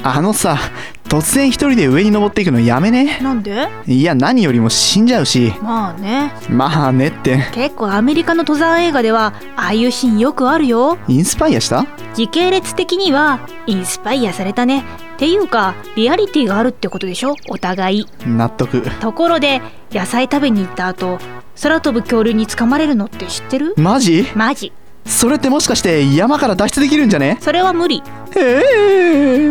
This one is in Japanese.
さ、突然一人で上に登っていくのやめね。 なんで？ いや、何よりも死んじゃうし。 まあね。 まあねって。 結構アメリカの登山映画ではああいうシーンよくあるよ。 インスパイアした？ 時系列的にはインスパイアされたね。っていうかリアリティがあるってことでしょ、お互い。 納得。 ところで野菜食べに行った後、空飛ぶ恐竜に掴まれるのって知ってる？ マジ？ マジ。 それってもしかして山から脱出できるんじゃね？ それは無理。